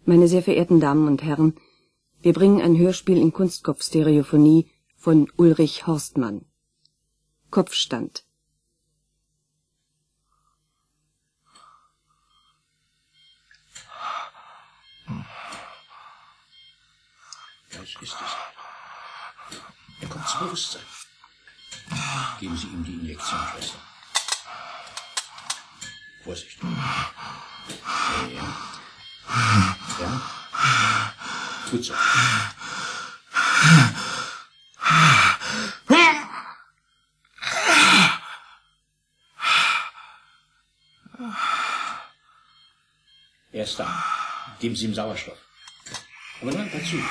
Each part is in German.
Meine sehr verehrten Damen und Herren, wir bringen ein Hörspiel in Kunstkopfstereophonie von Ulrich Horstmann. Kopfstand. Was ist es? Er kommt zu Bewusstsein. Geben Sie ihm die Injektion, Schwester. Vorsicht. Ja. Ja. Gut so. Er ist da. Geben Sie ihm Sauerstoff. Aber nur ein paar Züge.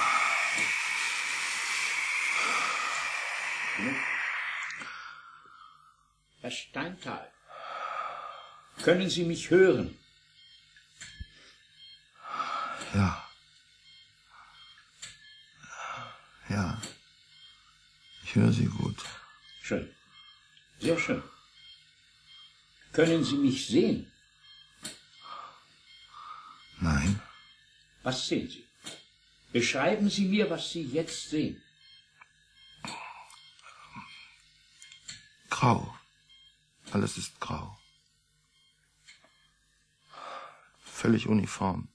Herr Steinthal, können Sie mich hören? Ja. Ja. Ich höre Sie gut. Schön. Sehr schön. Können Sie mich sehen? Nein. Was sehen Sie? Beschreiben Sie mir, was Sie jetzt sehen. Grau. Alles ist grau. Völlig uniform.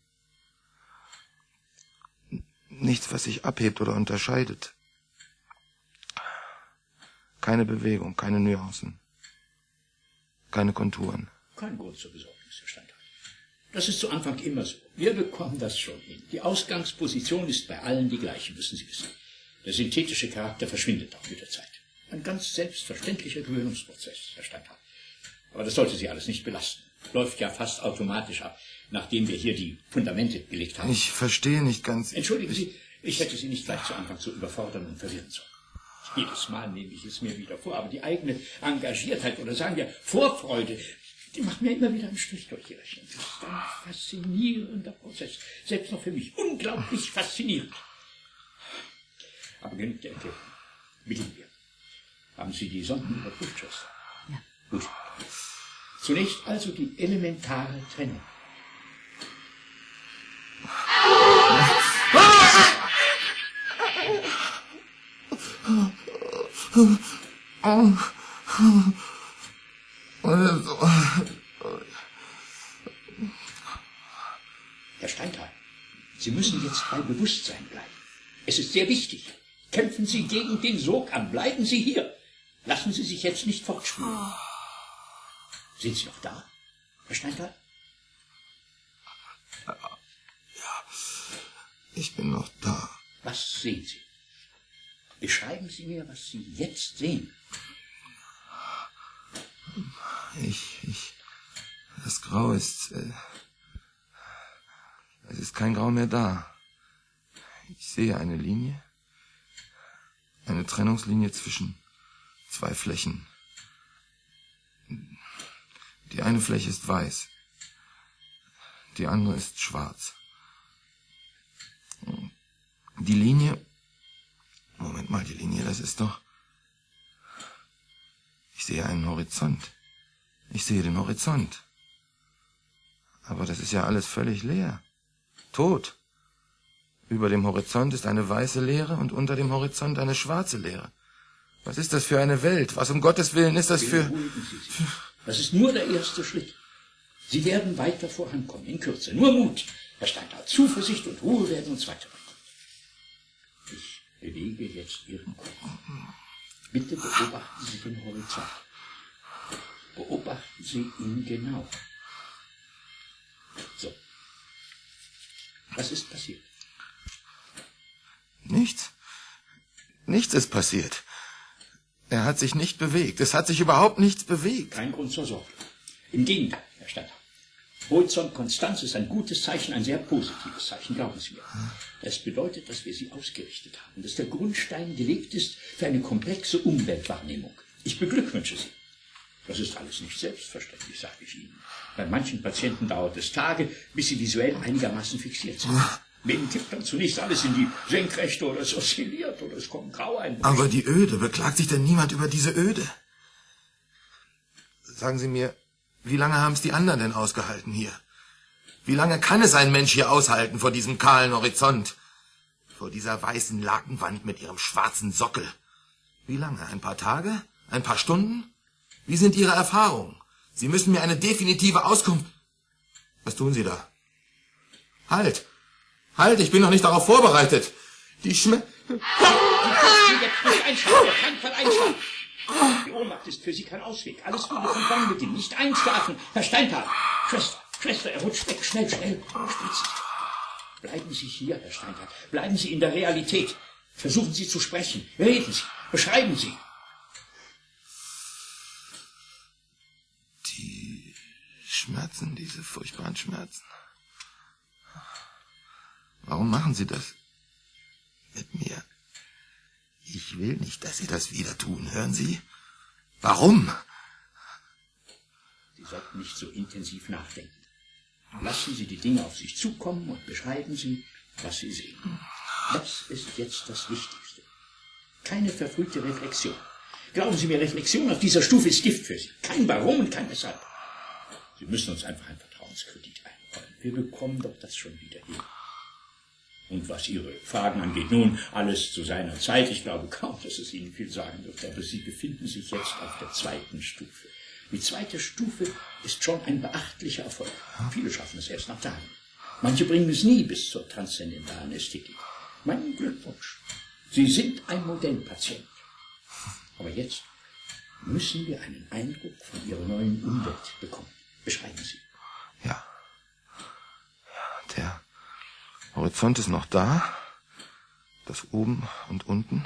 Nichts, was sich abhebt oder unterscheidet. Keine Bewegung, keine Nuancen. Keine Konturen. Kein Grund zur Besorgnis, Herr Steinthal. Das ist zu Anfang immer so. Wir bekommen das schon hin. Die Ausgangsposition ist bei allen die gleiche, müssen Sie wissen. Der synthetische Charakter verschwindet auch mit der Zeit. Ein ganz selbstverständlicher Gewöhnungsprozess, Herr Steinthal. Aber das sollte Sie alles nicht belasten. Läuft ja fast automatisch ab, nachdem wir hier die Fundamente gelegt haben. Ich verstehe nicht ganz... Entschuldigen Sie, ich hätte Sie nicht gleich zu Anfang zu überfordern und verwirren sollen. Jedes Mal nehme ich es mir wieder vor, aber die eigene Engagiertheit oder sagen wir Vorfreude, die macht mir immer wieder einen Strich durch die Rechnung. Das ist ein faszinierender Prozess, selbst noch für mich, unglaublich faszinierend. Aber genug der Erklärung. Beginnen wir. Haben Sie die Sonden überprüft, Schwester? Ja. Gut. Zunächst also die elementare Trennung. Herr Steinthal, Sie müssen jetzt bei Bewusstsein bleiben. Es ist sehr wichtig. Kämpfen Sie gegen den Sog an. Bleiben Sie hier. Lassen Sie sich jetzt nicht fortspülen. Sind Sie noch da, Herr Steinthal? Ja, ich bin noch da. Was sehen Sie? Beschreiben Sie mir, was Sie jetzt sehen. Das Grau ist... es ist kein Grau mehr da. Ich sehe eine Linie. Eine Trennungslinie zwischen zwei Flächen. Die eine Fläche ist weiß. Die andere ist schwarz. Die Linie... Moment mal, die Linie, das ist doch... Ich sehe einen Horizont. Ich sehe den Horizont. Aber das ist ja alles völlig leer. Tot. Über dem Horizont ist eine weiße Leere und unter dem Horizont eine schwarze Leere. Was ist das für eine Welt? Was um Gottes Willen ist das für... Beruhigen Sie sich. Das ist nur der erste Schritt. Sie werden weiter vorankommen, in Kürze. Nur Mut, Herr Steinthal. Zuversicht und Ruhe werden uns weiterbringen. Ich bewege jetzt Ihren Kopf. Bitte beobachten Sie den Horizont. Beobachten Sie ihn genau. So. Was ist passiert? Nichts. Nichts ist passiert. Er hat sich nicht bewegt. Es hat sich überhaupt nichts bewegt. Kein Grund zur Sorge. Im Gegenteil, Herr Steinthal. Horizont-Konstanz ist ein gutes Zeichen, ein sehr positives Zeichen, glauben Sie mir. Das bedeutet, dass wir Sie ausgerichtet haben, dass der Grundstein gelegt ist für eine komplexe Umweltwahrnehmung. Ich beglückwünsche Sie. Das ist alles nicht selbstverständlich, sage ich Ihnen. Bei manchen Patienten dauert es Tage, bis sie visuell einigermaßen fixiert sind. Denen kippt dann zunächst alles in die Senkrechte oder es oszilliert oder es kommt grau ein. Aber die Öde, beklagt sich denn niemand über diese Öde? Sagen Sie mir, wie lange haben es die anderen denn ausgehalten hier? Wie lange kann es ein Mensch hier aushalten vor diesem kahlen Horizont? Vor dieser weißen Lakenwand mit ihrem schwarzen Sockel? Wie lange? Ein paar Tage? Ein paar Stunden? Wie sind Ihre Erfahrungen? Sie müssen mir eine definitive Auskunft... Was tun Sie da? Halt! Halt, ich bin noch nicht darauf vorbereitet. Die Sie dürfen jetzt nicht einschlafen, auf keinen Fall einschlafen. Die Ohnmacht ist für Sie kein Ausweg. Alles würde von vorn beginnen. Nicht einschlafen. Herr Steinthal. Schwester, er rutscht weg. Schnell. Spritzen Sie. Bleiben Sie hier, Herr Steinthal. Bleiben Sie in der Realität. Versuchen Sie zu sprechen. Reden Sie. Beschreiben Sie. Die Schmerzen, diese furchtbaren Schmerzen. Warum machen Sie das mit mir? Ich will nicht, dass Sie das wieder tun, hören Sie? Warum? Sie sollten nicht so intensiv nachdenken. Lassen Sie die Dinge auf sich zukommen und beschreiben Sie, was Sie sehen. Das ist jetzt das Wichtigste. Keine verfrühte Reflexion. Glauben Sie mir, Reflexion auf dieser Stufe ist Gift für Sie. Kein Warum und kein Weshalb. Sie müssen uns einfach einen Vertrauenskredit einräumen. Wir bekommen doch das schon wieder hin. Und was Ihre Fragen angeht, nun, alles zu seiner Zeit. Ich glaube kaum, dass es Ihnen viel sagen wird, aber Sie befinden sich jetzt auf der 2. Stufe. Die 2. Stufe ist schon ein beachtlicher Erfolg. Viele schaffen es erst nach Tagen. Manche bringen es nie bis zur transzendentalen Ästhetik. Mein Glückwunsch. Sie sind ein Modellpatient. Aber jetzt müssen wir einen Eindruck von Ihrer neuen Umwelt bekommen. Beschreiben Sie. Ja, der Horizont ist noch da, das oben und unten,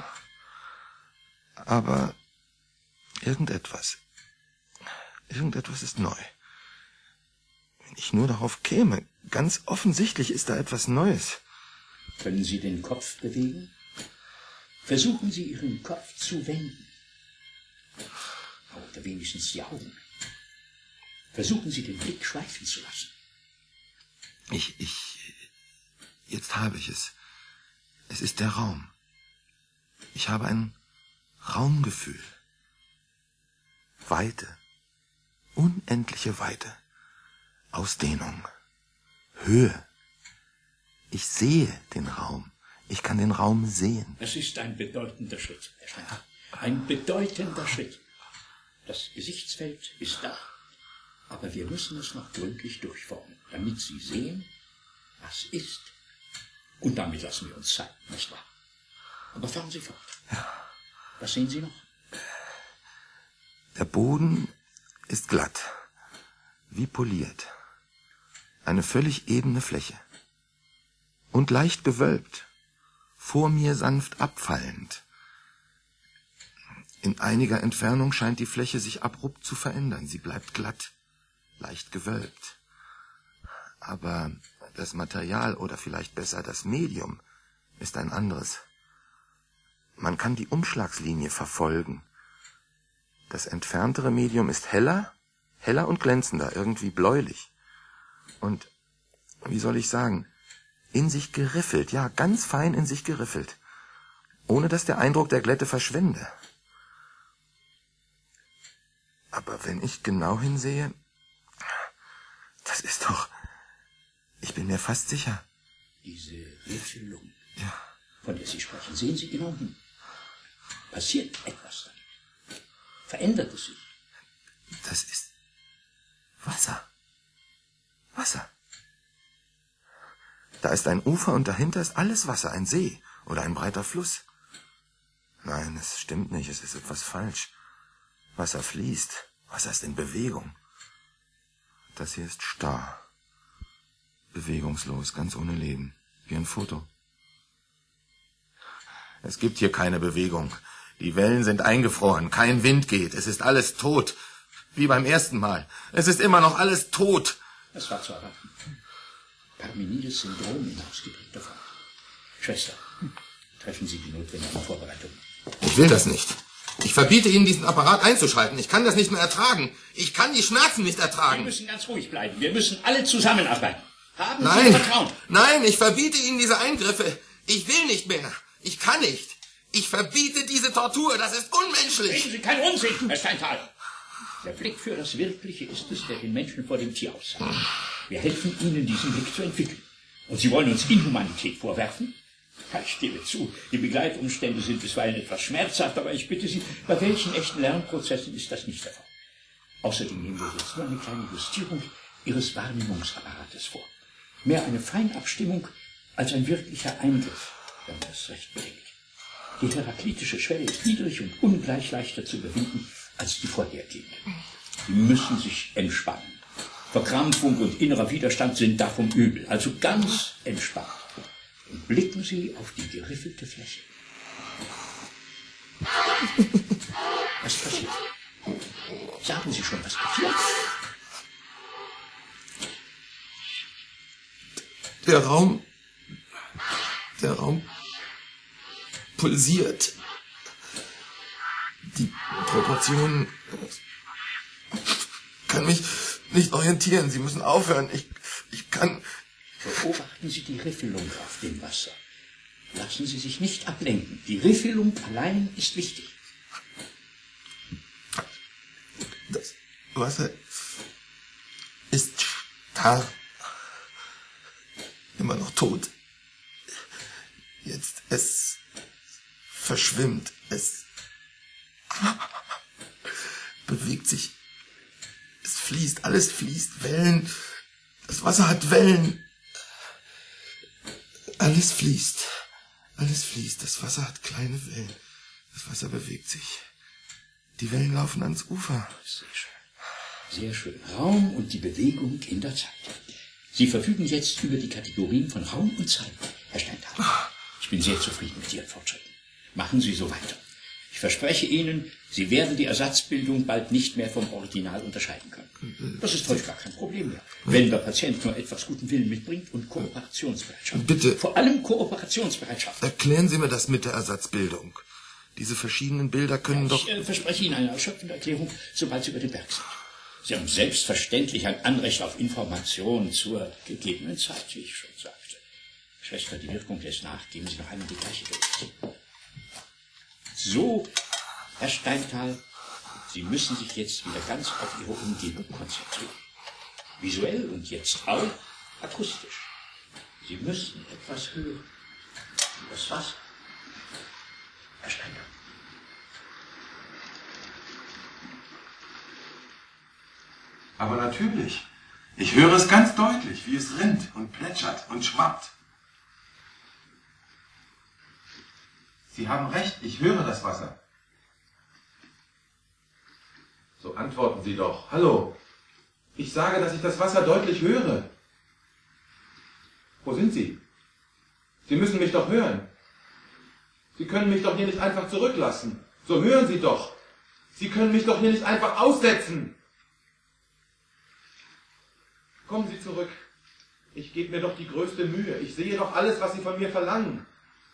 aber irgendetwas ist neu. Wenn ich nur darauf käme, ganz offensichtlich ist da etwas Neues. Können Sie den Kopf bewegen? Versuchen Sie, Ihren Kopf zu wenden. Oder wenigstens die Augen. Versuchen Sie, den Blick schweifen zu lassen. Jetzt habe ich es. Es ist der Raum. Ich habe ein Raumgefühl. Weite. Unendliche Weite. Ausdehnung. Höhe. Ich sehe den Raum. Ich kann den Raum sehen. Es ist ein bedeutender Schritt, Herr Steiner. Ein bedeutender Schritt. Das Gesichtsfeld ist da. Aber wir müssen es noch gründlich durchformen, damit Sie sehen, was ist. Und damit lassen wir uns Zeit, nicht wahr? Aber fahren Sie fort. Ja. Was sehen Sie noch? Der Boden ist glatt, wie poliert. Eine völlig ebene Fläche. Und leicht gewölbt, vor mir sanft abfallend. In einiger Entfernung scheint die Fläche sich abrupt zu verändern. Sie bleibt glatt, leicht gewölbt. Aber das Material oder vielleicht besser das Medium ist ein anderes. Man kann die Umschlagslinie verfolgen. Das entferntere Medium ist heller und glänzender, irgendwie bläulich. Und, wie soll ich sagen, in sich geriffelt, ja, ganz fein in sich geriffelt, ohne dass der Eindruck der Glätte verschwinde. Aber wenn ich genau hinsehe, das ist doch... Ich bin mir fast sicher. Diese Riffelung, ja, von der Sie sprechen, sehen Sie genau hin. Passiert etwas damit? Verändert es sich? Das ist Wasser. Wasser. Da ist ein Ufer und dahinter ist alles Wasser, ein See oder ein breiter Fluss. Nein, es stimmt nicht, es ist etwas falsch. Wasser fließt, Wasser ist in Bewegung. Das hier ist starr. Bewegungslos, ganz ohne Leben, wie ein Foto. Es gibt hier keine Bewegung. Die Wellen sind eingefroren, kein Wind geht, es ist alles tot, wie beim ersten Mal. Es ist immer noch alles tot. Das war zu erwarten. Parmenides Syndrom in ausgeprägter Form. Schwester, treffen Sie die notwendigen Vorbereitungen. Ich will das nicht. Ich verbiete Ihnen, diesen Apparat einzuschalten. Ich kann das nicht mehr ertragen. Ich kann die Schmerzen nicht ertragen. Wir müssen ganz ruhig bleiben. Wir müssen alle zusammenarbeiten. Haben Nein, Sie Vertrauen? Nein, ich verbiete Ihnen diese Eingriffe. Ich will nicht mehr. Ich kann nicht. Ich verbiete diese Tortur. Das ist unmenschlich. Reden Sie keinen Unsinn, Herr Steinthal. Der Blick für das Wirkliche ist es, der den Menschen vor dem Tier auszeichnet. Wir helfen Ihnen, diesen Blick zu entwickeln. Und Sie wollen uns Inhumanität vorwerfen? Ja, ich gebe zu, die Begleitumstände sind bisweilen etwas schmerzhaft, aber ich bitte Sie, bei welchen echten Lernprozessen ist das nicht der Fall? Außerdem nehmen wir jetzt nur eine kleine Justierung Ihres Wahrnehmungsapparates vor. Mehr eine Feinabstimmung als ein wirklicher Eingriff, wenn man das recht bedenkt. Die heraklitische Schwelle ist niedrig und ungleich leichter zu überwinden als die vorhergehende. Sie müssen sich entspannen. Verkrampfung und innerer Widerstand sind davon übel, also ganz entspannt. Und blicken Sie auf die geriffelte Fläche. Was passiert? Sagen Sie schon, was passiert? Der Raum pulsiert. Die Proportionen kann mich nicht orientieren. Sie müssen aufhören. Ich kann... Beobachten Sie die Riffelung auf dem Wasser. Lassen Sie sich nicht ablenken. Die Riffelung allein ist wichtig. Das Wasser ist starr. Immer noch tot. Jetzt, es verschwimmt. Es bewegt sich. Es fließt, alles fließt. Wellen. Das Wasser hat Wellen. Alles fließt. Alles fließt. Das Wasser hat kleine Wellen. Das Wasser bewegt sich. Die Wellen laufen ans Ufer. Sehr schön. Sehr schön. Raum und die Bewegung in der Zeit. Sie verfügen jetzt über die Kategorien von Raum und Zeit, Herr Steinthal. Ich bin sehr zufrieden mit Ihren Fortschritten. Machen Sie so weiter. Ich verspreche Ihnen, Sie werden die Ersatzbildung bald nicht mehr vom Original unterscheiden können. Das ist heute gar kein Problem mehr, wenn der Patient nur etwas guten Willen mitbringt und Kooperationsbereitschaft. Bitte. Vor allem Kooperationsbereitschaft. Erklären Sie mir das mit der Ersatzbildung. Diese verschiedenen Bilder können doch... Ich verspreche Ihnen eine erschöpfende Erklärung, sobald Sie über den Berg sind. Sie haben selbstverständlich ein Anrecht auf Information zur gegebenen Zeit, wie ich schon sagte. Schwester, die Wirkung lässt nach. Geben Sie noch einmal die gleiche durch. So, Herr Steinthal, Sie müssen sich jetzt wieder ganz auf Ihre Umgebung konzentrieren. Visuell und jetzt auch akustisch. Sie müssen etwas hören. Das Wasser. Herr Steinthal. Aber natürlich. Ich höre es ganz deutlich, wie es rinnt und plätschert und schwappt. Sie haben recht, ich höre das Wasser. So antworten Sie doch. Hallo. Ich sage, dass ich das Wasser deutlich höre. Wo sind Sie? Sie müssen mich doch hören. Sie können mich doch hier nicht einfach zurücklassen. So hören Sie doch. Sie können mich doch hier nicht einfach aussetzen. Kommen Sie zurück. Ich gebe mir doch die größte Mühe. Ich sehe doch alles, was Sie von mir verlangen.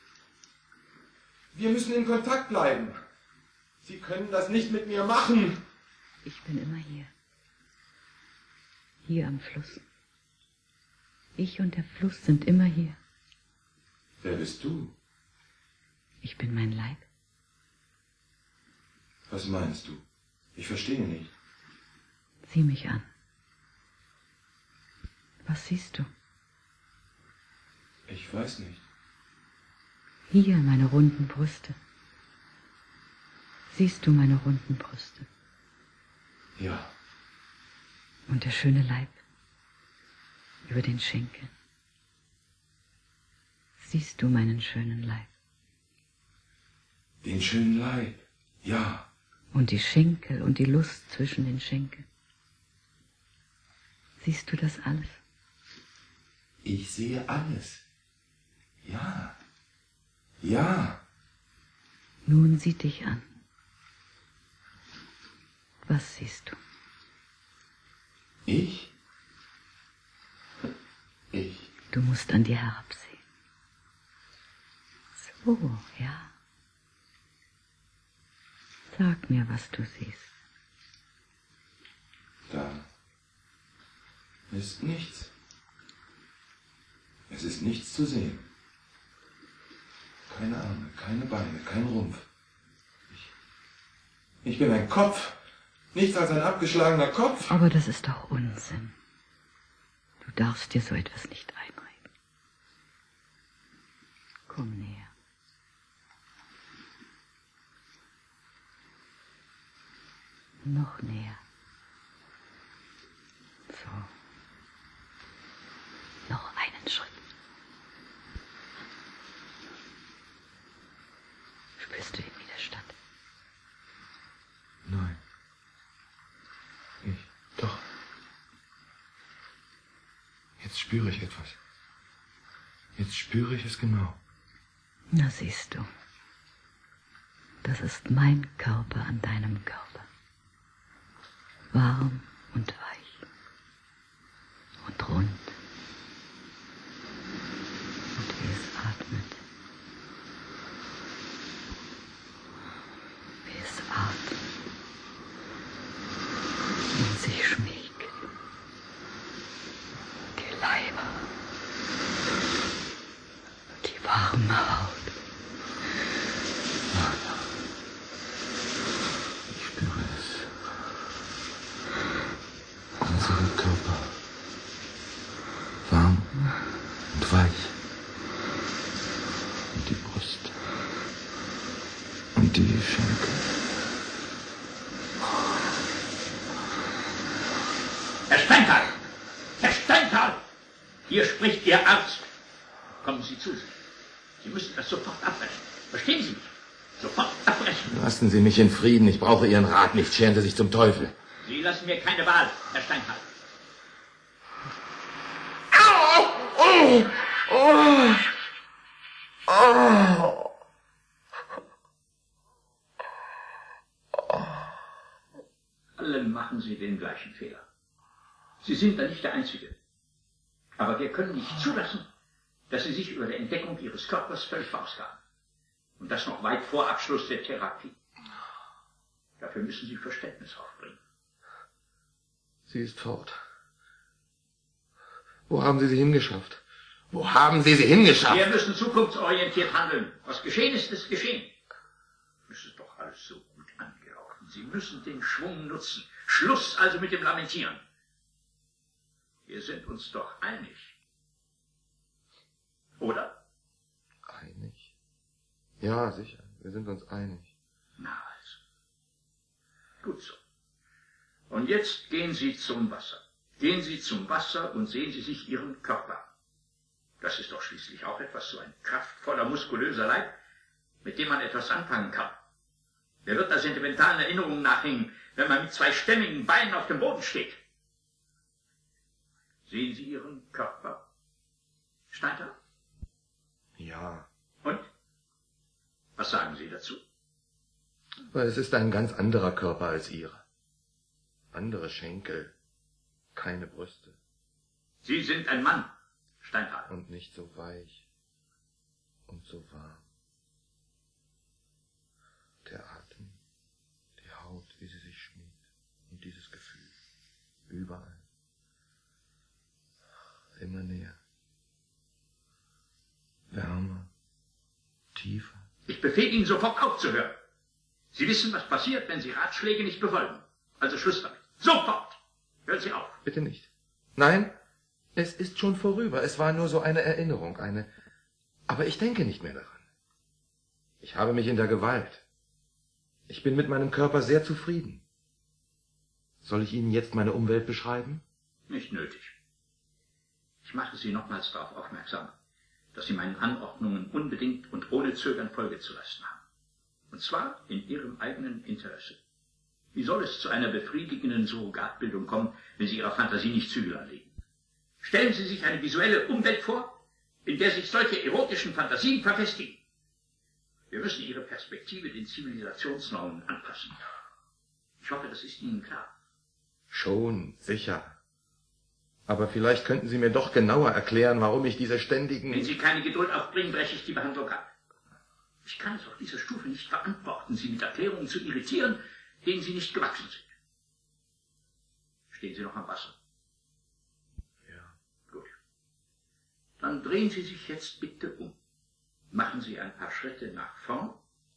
Wir müssen in Kontakt bleiben. Sie können das nicht mit mir machen. Ich bin immer hier. Hier am Fluss. Ich und der Fluss sind immer hier. Wer bist du? Ich bin mein Leib. Was meinst du? Ich verstehe nicht. Sieh mich an. Was siehst du? Ich weiß nicht. Hier meine runden Brüste. Siehst du meine runden Brüste? Ja. Und der schöne Leib über den Schenkel. Siehst du meinen schönen Leib? Den schönen Leib, ja. Und die Schenkel und die Lust zwischen den Schenkeln. Siehst du das alles? Ich sehe alles. Ja. Ja. Nun sieh dich an. Was siehst du? Ich? Du musst an dir herabsehen. So, ja. Sag mir, was du siehst. Da ist nichts. Es ist nichts zu sehen. Keine Arme, keine Beine, kein Rumpf. Ich bin ein Kopf. Nichts als ein abgeschlagener Kopf. Aber das ist doch Unsinn. darfst dir so etwas nicht einreden. Komm näher. Noch näher. So. Noch einen Schritt. Spürst du den Widerstand? Nein. Doch. Jetzt spüre ich etwas. Jetzt spüre ich es genau. Na siehst du. Das ist mein Körper an deinem Körper. Warm und weich. Und rund. Und wie es atmet. Wie es atmet. Und sich schmiegt. Die Leiber. Die warme Haut. Ich spüre es. Unsere Körper. Warm und weich. Und die Brust. Und die Schenkel. Herr Steinthal! Herr Steinthal! Hier spricht Ihr Arzt. Kommen Sie zu sich. Sie müssen das sofort abbrechen. Verstehen Sie mich? Sofort abbrechen. Lassen Sie mich in Frieden. Ich brauche Ihren Rat nicht. Scheren Sie sich zum Teufel. Sie lassen mir keine Wahl, Herr Steinthal. Alle machen Sie den gleichen Fehler. Sie sind da nicht der Einzige. Aber wir können nicht zulassen, dass Sie sich über der Entdeckung Ihres Körpers völlig verausgaben. Und das noch weit vor Abschluss der Therapie. Dafür müssen Sie Verständnis aufbringen. Sie ist fort. Wo haben Sie sie hingeschafft? Wo haben Sie sie hingeschafft? Wir müssen zukunftsorientiert handeln. Was geschehen ist, ist geschehen. Es ist doch alles so gut angelaufen. Sie müssen den Schwung nutzen. Schluss also mit dem Lamentieren. Wir sind uns doch einig. Oder? Einig? Ja, sicher. Wir sind uns einig. Na also. Gut so. Und jetzt gehen Sie zum Wasser. Gehen Sie zum Wasser und sehen Sie sich Ihren Körper an. Das ist doch schließlich auch etwas, so ein kraftvoller, muskulöser Leib, mit dem man etwas anfangen kann. Wer wird da sentimentalen Erinnerungen nachhängen, wenn man mit zwei stämmigen Beinen auf dem Boden steht? Sehen Sie Ihren Körper, Steinthal? Ja. Und? Was sagen Sie dazu? Aber es ist ein ganz anderer Körper als Ihre. Andere Schenkel, keine Brüste. Sie sind ein Mann, Steinthal. Und nicht so weich und so warm. Der Atem, die Haut, wie sie sich schmiegt. Und dieses Gefühl. Überall. Immer näher. Wärmer. Tiefer. Ich befehle Ihnen sofort aufzuhören. Sie wissen, was passiert, wenn Sie Ratschläge nicht befolgen. Also Schluss damit. Sofort! Hören Sie auf. Bitte nicht. Nein, es ist schon vorüber. Es war nur so eine Erinnerung, Aber ich denke nicht mehr daran. Ich habe mich in der Gewalt. Ich bin mit meinem Körper sehr zufrieden. Soll ich Ihnen jetzt meine Umwelt beschreiben? Nicht nötig. Ich mache Sie nochmals darauf aufmerksam, dass Sie meinen Anordnungen unbedingt und ohne Zögern Folge zu leisten haben. Und zwar in Ihrem eigenen Interesse. Wie soll es zu einer befriedigenden Surrogatbildung kommen, wenn Sie Ihrer Fantasie nicht Zügel anlegen? Stellen Sie sich eine visuelle Umwelt vor, in der sich solche erotischen Fantasien verfestigen. Wir müssen Ihre Perspektive den Zivilisationsnormen anpassen. Ich hoffe, das ist Ihnen klar. Schon, sicher. Aber vielleicht könnten Sie mir doch genauer erklären, warum ich diese ständigen... Wenn Sie keine Geduld aufbringen, breche ich die Behandlung ab. Ich kann es auf dieser Stufe nicht verantworten, Sie mit Erklärungen zu irritieren, denen Sie nicht gewachsen sind. Stehen Sie noch am Wasser? Ja. Gut. Dann drehen Sie sich jetzt bitte um. Machen Sie ein paar Schritte nach vorn.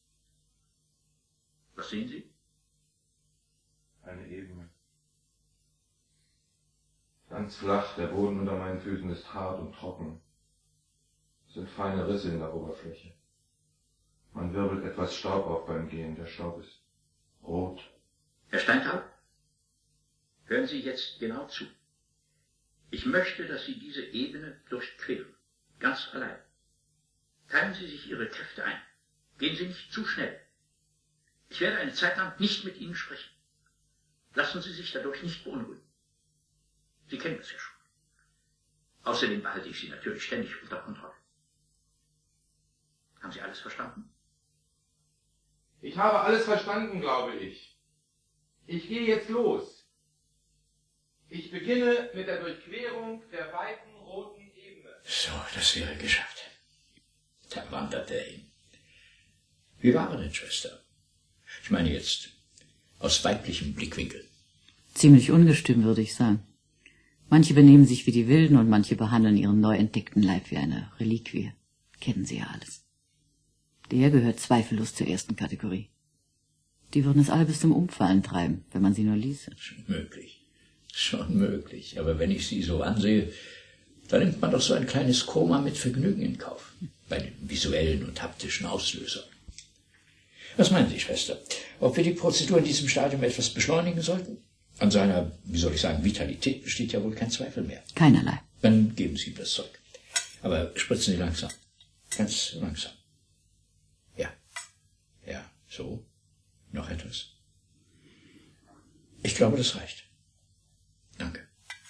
Was sehen Sie? Eine Ebene. Ganz flach, der Boden unter meinen Füßen ist hart und trocken. Es sind feine Risse in der Oberfläche. Man wirbelt etwas Staub auf beim Gehen. Der Staub ist rot. Herr Steinthal, hören Sie jetzt genau zu. Ich möchte, dass Sie diese Ebene durchqueren. Ganz allein. Teilen Sie sich Ihre Kräfte ein. Gehen Sie nicht zu schnell. Ich werde eine Zeit lang nicht mit Ihnen sprechen. Lassen Sie sich dadurch nicht beunruhigen. Sie kennen das ja schon. Außerdem behalte ich Sie natürlich ständig unter Kontrolle. Haben Sie alles verstanden? Ich habe alles verstanden, glaube ich. Ich gehe jetzt los. Ich beginne mit der Durchquerung der weiten roten Ebene. So, das wäre geschafft. Da wandert er hin. Wie war er denn, Schwester? Ich meine jetzt aus weiblichem Blickwinkel. Ziemlich ungestüm, würde ich sagen. Manche benehmen sich wie die Wilden und manche behandeln ihren neu entdeckten Leib wie eine Reliquie. Kennen Sie ja alles. Der gehört zweifellos zur ersten Kategorie. Die würden es alle bis zum Umfallen treiben, wenn man sie nur ließe. Schon möglich. Aber wenn ich Sie so ansehe, dann nimmt man doch so ein kleines Koma mit Vergnügen in Kauf. Bei den visuellen und haptischen Auslösern. Was meinen Sie, Schwester? Ob wir die Prozedur in diesem Stadium etwas beschleunigen sollten? An seiner, wie soll ich sagen, Vitalität besteht ja wohl kein Zweifel mehr. Keinerlei. Dann geben Sie ihm das Zeug. Aber spritzen Sie langsam. Ganz langsam. Ja, so. Noch etwas. Ich glaube, das reicht. Danke.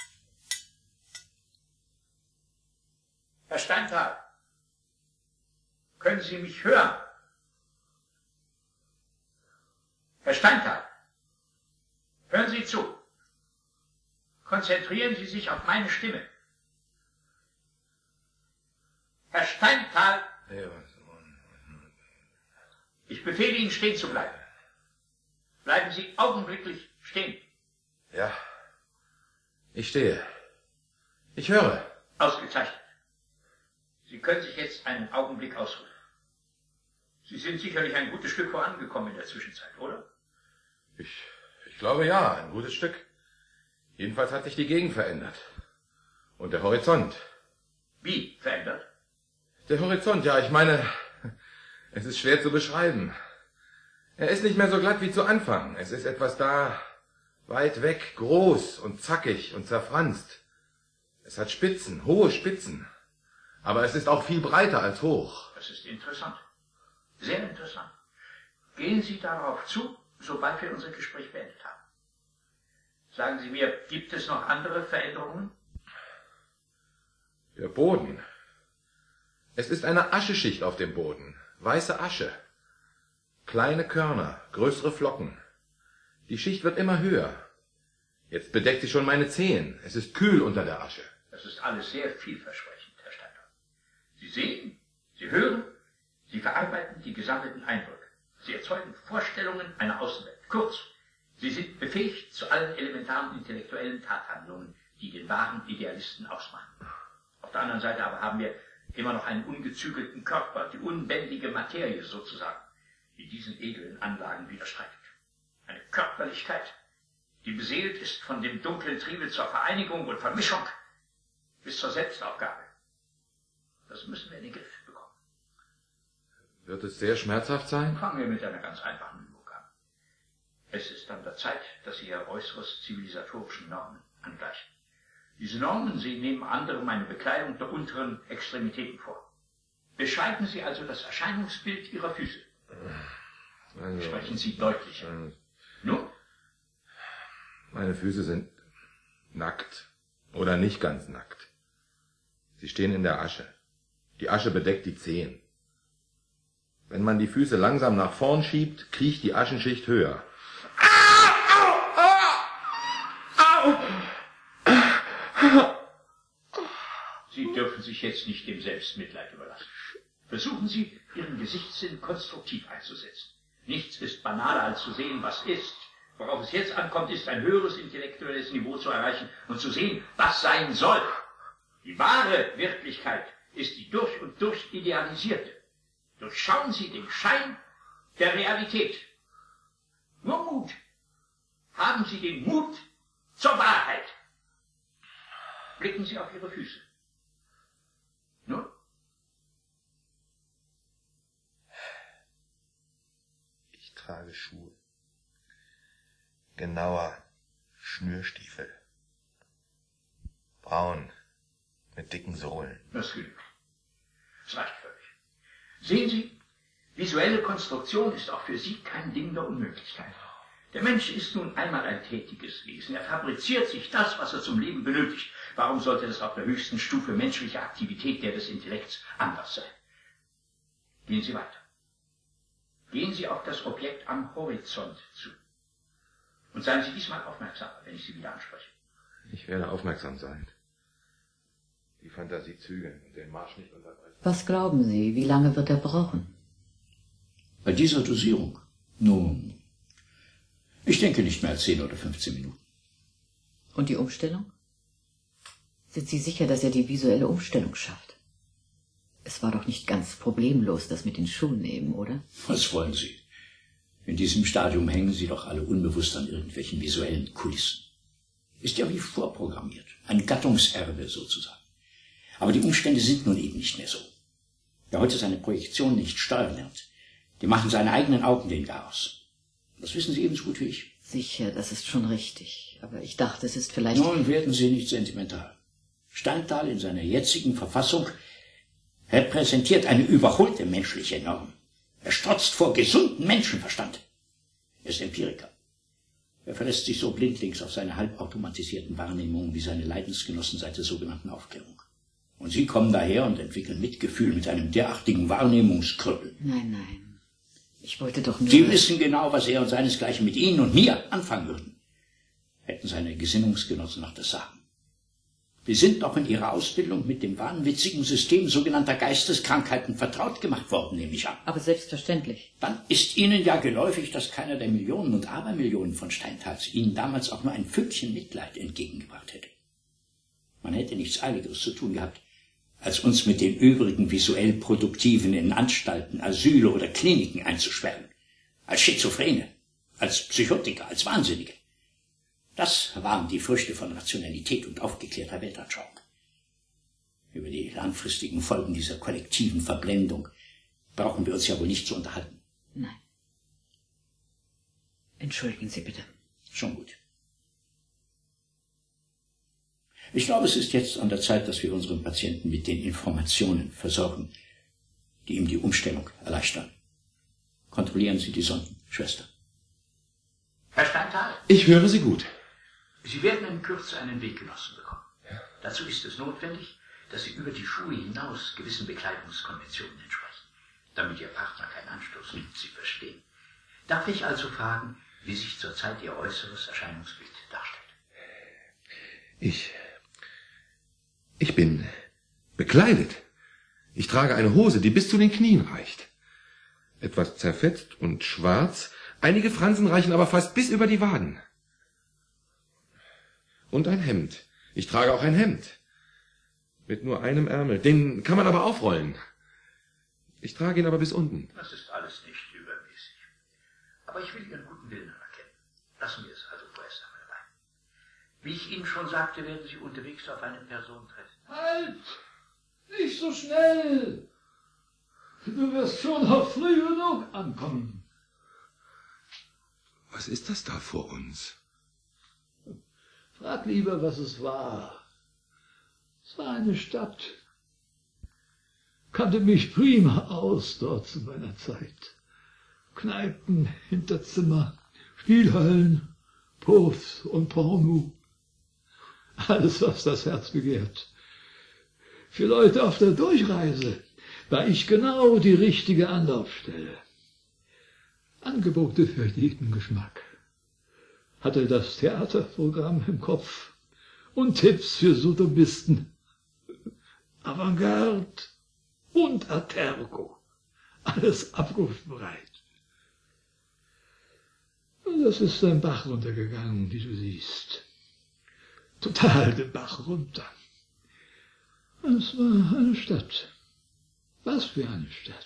Herr Steinthal, können Sie mich hören? Herr Steinthal, hören Sie zu. Konzentrieren Sie sich auf meine Stimme. Herr Steinthal, ich befehle Ihnen, stehen zu bleiben. Bleiben Sie augenblicklich stehen. Ja, ich stehe. Ich höre. Ausgezeichnet. Sie können sich jetzt einen Augenblick ausruhen. Sie sind sicherlich ein gutes Stück vorangekommen in der Zwischenzeit, oder? Ich glaube ja, ein gutes Stück. Jedenfalls hat sich die Gegend verändert. Und der Horizont. Wie verändert? Der Horizont, ja, ich meine, es ist schwer zu beschreiben. Er ist nicht mehr so glatt wie zu Anfang. Es ist etwas da, weit weg, groß und zackig und zerfranst. Es hat Spitzen, hohe Spitzen. Aber es ist auch viel breiter als hoch. Das ist interessant. Sehr interessant. Gehen Sie darauf zu, sobald wir unser Gespräch beendet haben. Sagen Sie mir, gibt es noch andere Veränderungen? Der Boden. Es ist eine Ascheschicht auf dem Boden. Weiße Asche. Kleine Körner, größere Flocken. Die Schicht wird immer höher. Jetzt bedeckt sie schon meine Zehen. Es ist kühl unter der Asche. Das ist alles sehr vielversprechend, Herr Steiner. Sie sehen, Sie hören, Sie verarbeiten die gesammelten Eindrücke. Sie erzeugen Vorstellungen einer Außenwelt. Kurz, Sie sind befähigt zu allen elementaren intellektuellen Tathandlungen, die den wahren Idealisten ausmachen. Auf der anderen Seite aber haben wir immer noch einen ungezügelten Körper, die unbändige Materie sozusagen, die diesen edlen Anlagen widerstreitet. Eine Körperlichkeit, die beseelt ist von dem dunklen Triebe zur Vereinigung und Vermischung bis zur Selbstaufgabe. Das müssen wir in den Griff bekommen. Wird es sehr schmerzhaft sein? Fangen wir mit einer ganz einfachen Übung an. Es ist an der Zeit, dass Sie Ihr äußeres zivilisatorischen Normen angleichen. Diese Normen sehen neben anderem eine Bekleidung der unteren Extremitäten vor. Beschreiben Sie also das Erscheinungsbild Ihrer Füße. Also, Sprechen Sie deutlicher. Nun? Meine Füße sind nackt. Oder nicht ganz nackt. Sie stehen in der Asche. Die Asche bedeckt die Zehen. Wenn man die Füße langsam nach vorn schiebt, kriecht die Aschenschicht höher. Sie dürfen sich jetzt nicht dem Selbstmitleid überlassen. Versuchen Sie, Ihren Gesichtssinn konstruktiv einzusetzen. Nichts ist banaler, als zu sehen, was ist. Worauf es jetzt ankommt, ist ein höheres intellektuelles Niveau zu erreichen und zu sehen, was sein soll. Die wahre Wirklichkeit ist die durch und durch idealisierte. Durchschauen Sie den Schein der Realität. Nur Mut. Haben Sie den Mut zur Wahrheit. Blicken Sie auf Ihre Füße. Nun? Ich trage Schuhe. Genauer Schnürstiefel. Braun, mit dicken Sohlen. Das genügt. Das reicht völlig. Sehen Sie, visuelle Konstruktion ist auch für Sie kein Ding der Unmöglichkeit. Der Mensch ist nun einmal ein tätiges Wesen. Er fabriziert sich das, was er zum Leben benötigt. Warum sollte das auf der höchsten Stufe menschlicher Aktivität, der des Intellekts, anders sein? Gehen Sie weiter. Gehen Sie auf das Objekt am Horizont zu. Und seien Sie diesmal aufmerksamer, wenn ich Sie wieder anspreche. Ich werde aufmerksam sein. Die Fantasie zügeln und den Marsch nicht unterbrechen. Was glauben Sie, wie lange wird er brauchen? Bei dieser Dosierung? Nun, ich denke nicht mehr als 10 oder 15 Minuten. Und die Umstellung? Sind Sie sicher, dass er die visuelle Umstellung schafft? Es war doch nicht ganz problemlos, das mit den Schuhen nehmen, oder? Was wollen Sie? In diesem Stadium hängen Sie doch alle unbewusst an irgendwelchen visuellen Kulissen. Ist ja wie vorprogrammiert, ein Gattungserbe sozusagen. Aber die Umstände sind nun eben nicht mehr so. Wer heute seine Projektion nicht steuern lernt, die machen seine eigenen Augen den Garaus. Das wissen Sie ebenso gut wie ich. Sicher, das ist schon richtig. Aber ich dachte, es ist vielleicht... Nun werden Sie nicht sentimental. Steinthal in seiner jetzigen Verfassung repräsentiert eine überholte menschliche Norm. Er strotzt vor gesundem Menschenverstand. Er ist Empiriker. Er verlässt sich so blindlings auf seine halbautomatisierten Wahrnehmungen wie seine Leidensgenossen seit der sogenannten Aufklärung. Und Sie kommen daher und entwickeln Mitgefühl mit einem derartigen Wahrnehmungskrüppel. Nein. Ich wollte doch nur... Sie wissen genau, was er und seinesgleichen mit Ihnen und mir anfangen würden. Hätten seine Gesinnungsgenossen noch das Sagen. Wir sind doch in Ihrer Ausbildung mit dem wahnwitzigen System sogenannter Geisteskrankheiten vertraut gemacht worden, nehme ich an. Aber selbstverständlich. Dann ist Ihnen ja geläufig, dass keiner der Millionen und Abermillionen von Steinthals Ihnen damals auch nur ein Fünkchen Mitleid entgegengebracht hätte. Man hätte nichts Eiligeres zu tun gehabt, als uns mit den übrigen visuell Produktiven in Anstalten, Asyle oder Kliniken einzusperren. Als Schizophrene, als Psychotiker, als Wahnsinnige. Das waren die Früchte von Rationalität und aufgeklärter Weltanschauung. Über die langfristigen Folgen dieser kollektiven Verblendung brauchen wir uns ja wohl nicht zu unterhalten. Nein. Entschuldigen Sie bitte. Schon gut. Ich glaube, es ist jetzt an der Zeit, dass wir unseren Patienten mit den Informationen versorgen, die ihm die Umstellung erleichtern. Kontrollieren Sie die Sonden, Schwester. Herr Steinthal. Ich höre Sie gut. Sie werden in Kürze einen Weggenossen bekommen. Ja. Dazu ist es notwendig, dass Sie über die Schuhe hinaus gewissen Bekleidungskonventionen entsprechen, damit Ihr Partner keinen Anstoß nimmt, Sie verstehen. Darf ich also fragen, wie sich zurzeit Ihr äußeres Erscheinungsbild darstellt? Ich bin bekleidet. Ich trage eine Hose, die bis zu den Knien reicht. Etwas zerfetzt und schwarz, einige Fransen reichen aber fast bis über die Waden. Und ein Hemd. Ich trage auch ein Hemd. Mit nur einem Ärmel. Den kann man aber aufrollen. Ich trage ihn aber bis unten. Das ist alles nicht übermäßig. Aber ich will Ihren guten Willen anerkennen. Lassen wir es also vorerst einmal dabei. Wie ich Ihnen schon sagte, werden Sie unterwegs auf eine Person treffen. Halt! Nicht so schnell! Du wirst schon noch früh genug ankommen. Was ist das da vor uns? Frag lieber, was es war. Es war eine Stadt. Kannte mich prima aus dort zu meiner Zeit. Kneipen, Hinterzimmer, Spielhallen, Puffs und Porno. Alles, was das Herz begehrt. Für Leute auf der Durchreise war ich genau die richtige Anlaufstelle. Angebote für jeden Geschmack. Hatte das Theaterprogramm im Kopf und Tipps für Sodomisten. Avantgarde und Atergo. Alles abrufbereit. Und das ist den Bach runtergegangen, wie du siehst. Total den Bach runter. Es war eine Stadt. Was für eine Stadt.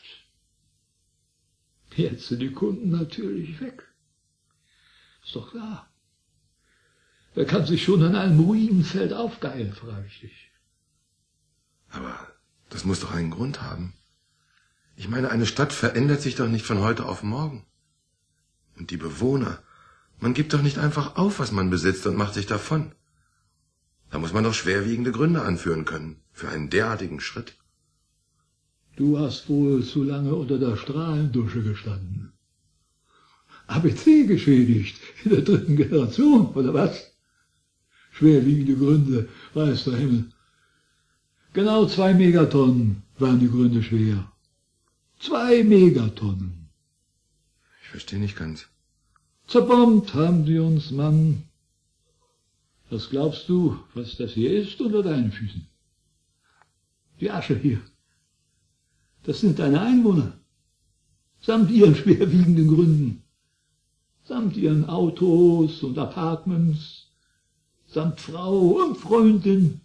Jetzt sind die Kunden natürlich weg. Ist doch klar. Wer kann sich schon an einem Ruinenfeld aufgeilen, frage ich dich. Aber das muss doch einen Grund haben. Ich meine, eine Stadt verändert sich doch nicht von heute auf morgen. Und die Bewohner, man gibt doch nicht einfach auf, was man besitzt und macht sich davon. Da muss man doch schwerwiegende Gründe anführen können für einen derartigen Schritt. Du hast wohl zu lange unter der Strahlendusche gestanden. ABC geschädigt in der 3. Generation, oder was? Schwerwiegende Gründe, weiß der Himmel. Genau 2 Megatonnen waren die Gründe schwer. 2 Megatonnen. Ich verstehe nicht ganz. Zerbombt haben die uns, Mann. Was glaubst du, was das hier ist unter deinen Füßen? Die Asche hier. Das sind deine Einwohner. Samt ihren schwerwiegenden Gründen. Samt ihren Autos und Apartments. Samt Frau und Freundin.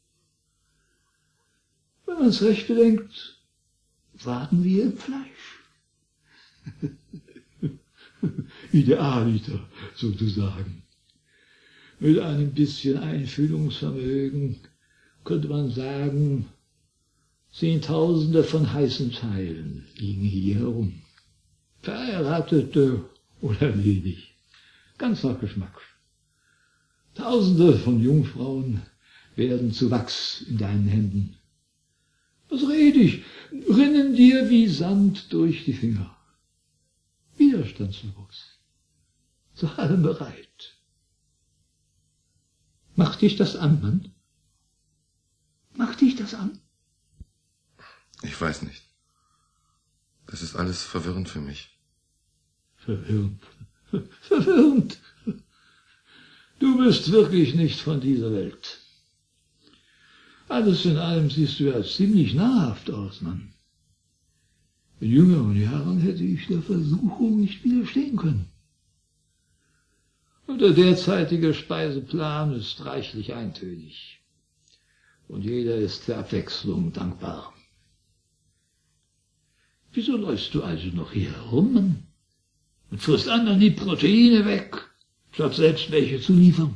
Wenn man es recht bedenkt, warten wir im Fleisch. Idealiter, sozusagen. Mit einem bisschen Einfühlungsvermögen könnte man sagen, Zehntausende von heißen Teilen liegen hier herum. Verheiratete oder ledig. Ganz nach Geschmack. Tausende von Jungfrauen werden zu Wachs in deinen Händen. Was red ich? Rinnen dir wie Sand durch die Finger. Widerstandslos. Zu allem bereit. Macht dich das an, Mann? Macht dich das an? Ich weiß nicht. Das ist alles verwirrend für mich. Verwirrend. Verwirrend. Du bist wirklich nicht von dieser Welt. Alles in allem siehst du ja ziemlich nahrhaft aus, Mann. In jüngeren Jahren hätte ich der Versuchung nicht widerstehen können. Und der derzeitige Speiseplan ist reichlich eintönig. Und jeder ist für Abwechslung dankbar. Wieso läufst du also noch hier herum, Mann? Und frisst anderen die Proteine weg, statt selbst welche zu liefern?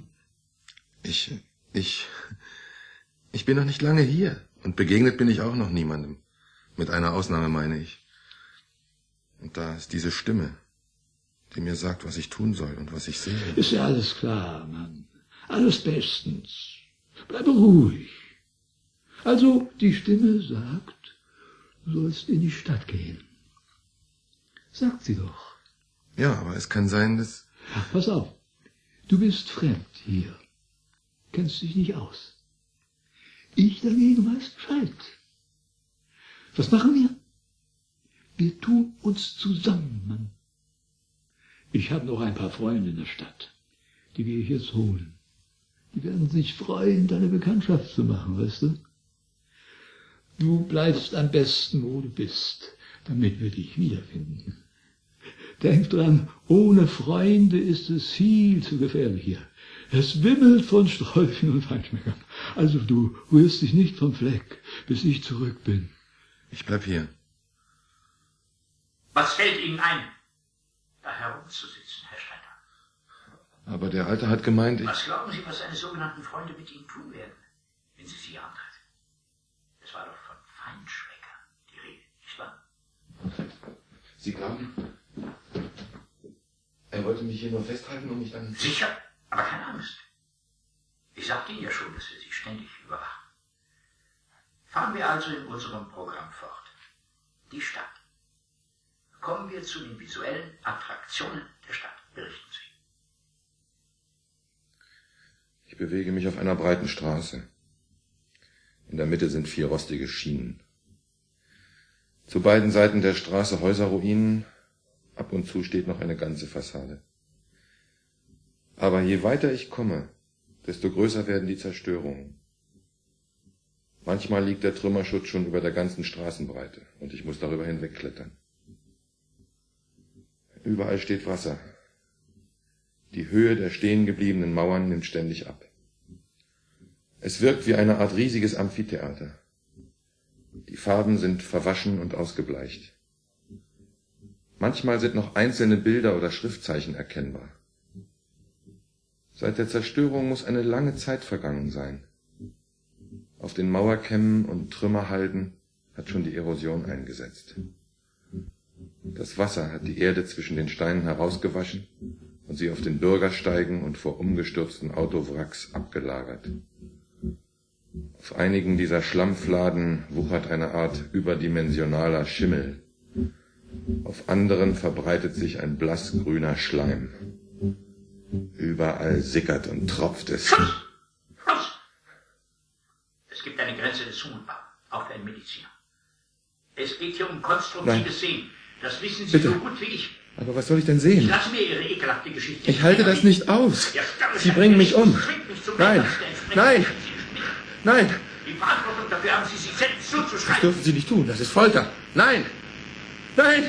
Ich bin noch nicht lange hier und begegnet bin ich auch noch niemandem. Mit einer Ausnahme, meine ich. Und da ist diese Stimme, die mir sagt, was ich tun soll und was ich sehe. Ist ja alles klar, Mann. Alles bestens. Bleibe ruhig. Also, die Stimme sagt, du sollst in die Stadt gehen. Sagt sie doch. Ja, aber es kann sein, dass... Ach, pass auf. Du bist fremd hier. Kennst dich nicht aus. Ich dagegen weiß Bescheid. Was machen wir? Wir tun uns zusammen, Mann. Ich habe noch ein paar Freunde in der Stadt. Die gehe ich jetzt holen. Die werden sich freuen, deine Bekanntschaft zu machen, weißt du? Du bleibst am besten, wo du bist, damit wir dich wiederfinden. Denk dran, ohne Freunde ist es viel zu gefährlich hier. Es wimmelt von Strolchen und Feinschmeckern. Also du rührst dich nicht vom Fleck, bis ich zurück bin. Ich bleib hier. Was fällt Ihnen ein, da herumzusitzen, Herr Steiner? Aber der Alte hat gemeint, Was glauben Sie, was seine sogenannten Freunde mit Ihnen tun werden, wenn Sie sie antreffen? Es war doch von Feinschmeckern die Rede, nicht wahr? Sie glauben, er wollte mich hier nur festhalten, um mich dann... Sicher, aber keine Angst. Ich sagte Ihnen ja schon, dass wir Sie ständig überwachen. Fahren wir also in unserem Programm fort. Die Stadt. Kommen wir zu den visuellen Attraktionen der Stadt. Berichten Sie. Ich bewege mich auf einer breiten Straße. In der Mitte sind 4 rostige Schienen. Zu beiden Seiten der Straße Häuserruinen, ab und zu steht noch eine ganze Fassade. Aber je weiter ich komme, desto größer werden die Zerstörungen. Manchmal liegt der Trümmerschutt schon über der ganzen Straßenbreite und ich muss darüber hinwegklettern. Überall steht Wasser. Die Höhe der stehen gebliebenen Mauern nimmt ständig ab. Es wirkt wie eine Art riesiges Amphitheater. Die Farben sind verwaschen und ausgebleicht. Manchmal sind noch einzelne Bilder oder Schriftzeichen erkennbar. Seit der Zerstörung muss eine lange Zeit vergangen sein. Auf den Mauerkämmen und Trümmerhalden hat schon die Erosion eingesetzt. Das Wasser hat die Erde zwischen den Steinen herausgewaschen und sie auf den Bürgersteigen und vor umgestürzten Autowracks abgelagert. Auf einigen dieser Schlammfladen wuchert eine Art überdimensionaler Schimmel. Auf anderen verbreitet sich ein blassgrüner Schleim. Überall sickert und tropft es. Schluss! Schluss! Es gibt eine Grenze des Zumutbaren, auch für einen Mediziner. Es geht hier um konstruktives Sehen. Das wissen Sie Bitte. so gut wie ich. Aber was soll ich denn sehen? Lassen mir Ihre ekelhafte Geschichte. Ich halte das nicht aus. Sie bringen mich um. Nein, nein, nein. Die Verantwortung dafür haben Sie sich selbst Das zuzuschreiben. dürfen Sie nicht tun. Das ist Folter. Nein, nein.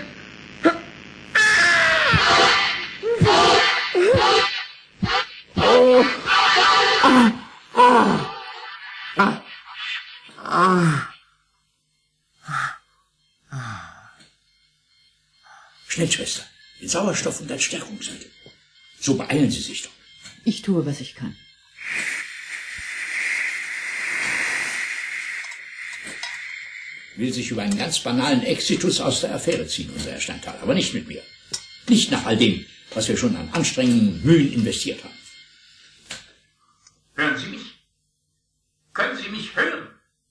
Oh. Schnell, Schwester. Den Sauerstoff und ein Stärkungsmittel. So beeilen Sie sich doch. Ich tue, was ich kann. Will sich über einen ganz banalen Exitus aus der Affäre ziehen, unser Herr Steinthal. Aber nicht mit mir. Nicht nach all dem, was wir schon an Anstrengungen und Mühen investiert haben. Hören Sie mich? Können Sie mich hören?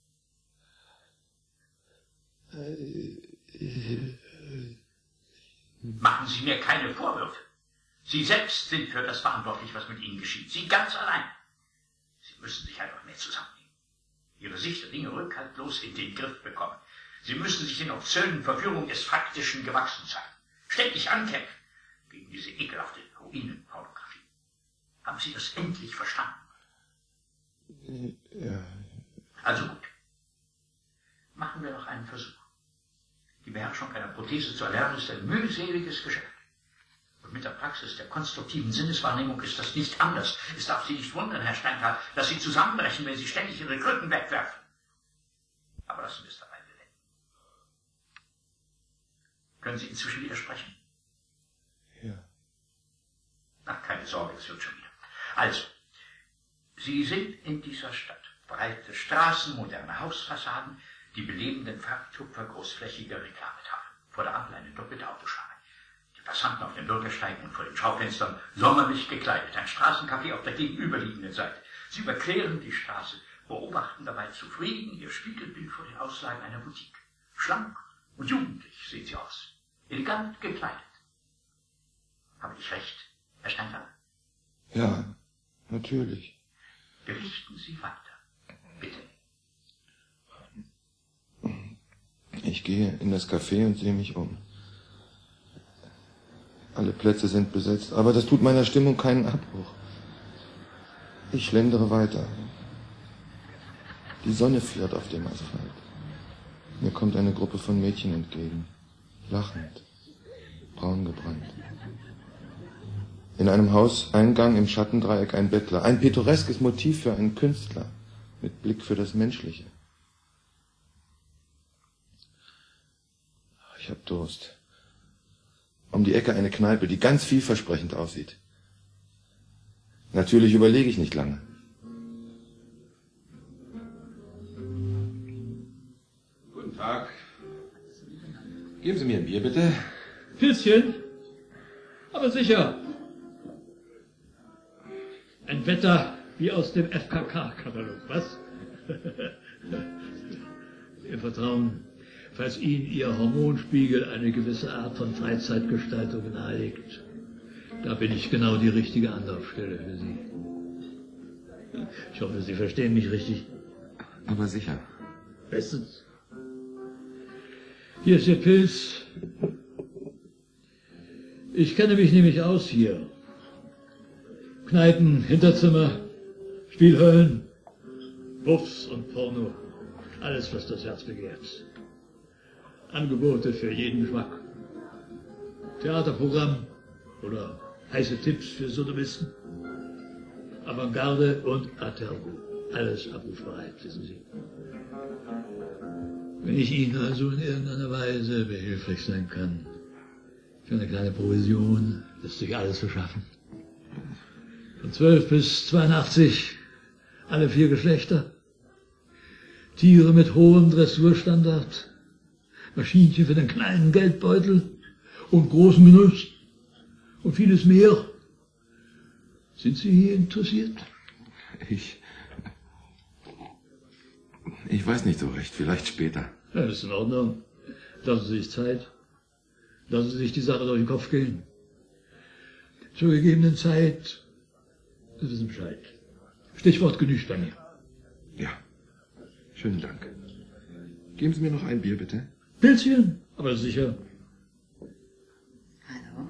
Machen Sie mir keine Vorwürfe. Sie selbst sind für das verantwortlich, was mit Ihnen geschieht. Sie ganz allein. Sie müssen sich einfach mehr zusammennehmen. Ihre Sicht der Dinge rückhaltlos in den Griff bekommen. Sie müssen sich den obszönen Verführungen des Faktischen gewachsen sein. Ständig ankämpfen gegen diese ekelhafte Ruinenpornografie. Haben Sie das endlich verstanden? Ja. Also gut. Machen wir noch einen Versuch. Die Beherrschung einer Prothese zu erlernen ist ein mühseliges Geschäft. Und mit der Praxis der konstruktiven Sinneswahrnehmung ist das nicht anders. Es darf Sie nicht wundern, Herr Steinthal, dass Sie zusammenbrechen, wenn Sie ständig Ihre Krücken wegwerfen. Aber lassen wir es dabei bewenden. Können Sie inzwischen widersprechen? Ja. Ach, keine Sorge, es wird schon wieder. Also, Sie sind in dieser Stadt. Breite Straßen, moderne Hausfassaden, die belebenden Farbtupfer großflächiger Reklametafeln. Vor der Ampel eine doppelte Autoschlange. Die Passanten auf den Bürgersteigen und vor den Schaufenstern sommerlich gekleidet. Ein Straßencafé auf der gegenüberliegenden Seite. Sie überqueren die Straße, beobachten dabei zufrieden ihr Spiegelbild vor den Auslagen einer Boutique. Schlank und jugendlich sehen sie aus. Elegant gekleidet. Habe ich recht, Herr Steinthal? Ja, natürlich. Berichten Sie weiter. Bitte. Ich gehe in das Café und sehe mich um. Alle Plätze sind besetzt, aber das tut meiner Stimmung keinen Abbruch. Ich schlendere weiter. Die Sonne fährt auf dem Asphalt. Mir kommt eine Gruppe von Mädchen entgegen, lachend, braun gebrannt. In einem Hauseingang im Schattendreieck ein Bettler, ein pittoreskes Motiv für einen Künstler, mit Blick für das Menschliche. Ich hab Durst. Um die Ecke eine Kneipe, die ganz vielversprechend aussieht. Natürlich überlege ich nicht lange. Guten Tag. Geben Sie mir ein Bier, bitte. Pilzchen? Aber sicher. Ein Wetter wie aus dem FKK-Katalog, was? Ihr Vertrauen, falls Ihnen Ihr Hormonspiegel eine gewisse Art von Freizeitgestaltung nahelegt. Da bin ich genau die richtige Anlaufstelle für Sie. Ich hoffe, Sie verstehen mich richtig. Aber sicher. Bestens. Hier ist Ihr Pilz. Ich kenne mich nämlich aus hier. Kneipen, Hinterzimmer, Spielhöllen, Puffs und Porno. Alles, was das Herz begehrt. Angebote für jeden Geschmack. Theaterprogramm oder heiße Tipps für Sodomisten. Avantgarde und Atergo. Alles abrufbereit, wissen Sie. Wenn ich Ihnen also in irgendeiner Weise behilflich sein kann, für eine kleine Provision lässt sich alles verschaffen. Von 12 bis 82 alle 4 Geschlechter. Tiere mit hohem Dressurstandard. Maschinchen für den kleinen Geldbeutel und großen Genuss und vieles mehr. Sind Sie hier interessiert? Ich weiß nicht so recht, vielleicht später. Ja, ist in Ordnung. Lassen Sie sich Zeit. Lassen Sie sich die Sache durch den Kopf gehen. Zur gegebenen Zeit, Sie wissen Bescheid. Stichwort genügt bei mir. Ja, schönen Dank. Geben Sie mir noch ein Bier, bitte. Pilzchen, aber sicher. Hallo?